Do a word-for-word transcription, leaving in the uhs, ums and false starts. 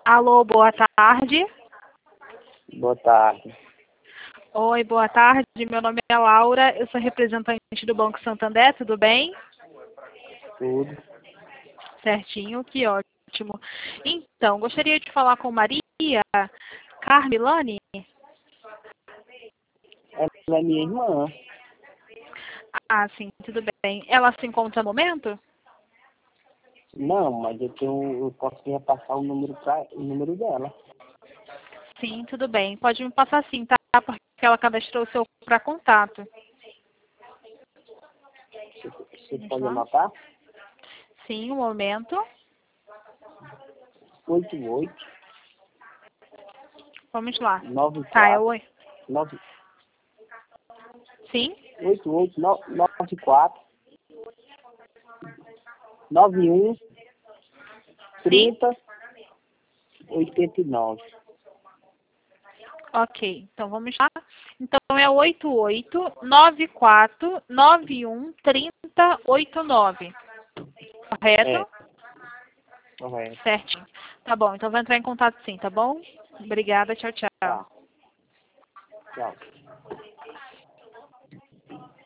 Alô, boa tarde. Boa tarde. Oi, boa tarde. Meu nome é Laura, eu sou representante do Banco Santander, tudo bem? Tudo. Certinho, que ótimo. Então, gostaria de falar com Maria Carmilani. Ela é minha irmã. Ah, sim, tudo bem. Ela se encontra no momento? Não, mas eu tenho, eu posso repassar o número pra, o número dela. Sim, tudo bem. Pode me passar sim, tá? Porque ela cadastrou o seu para contato. Você, você Vamos pode lá? anotar? Sim, um momento. oito oito Vamos lá. nove Tá, é quatro oi. nove Sim? oito oito nove quatro nove um Sim? trinta oitenta e nove. Ok, então vamos lá. Então é oito oito nove quatro nove um três zero oito nove. É, Correto? correto. Certinho. Tá bom, então vai entrar em contato sim, tá bom? Obrigada, tchau, tchau. Tá. Tchau.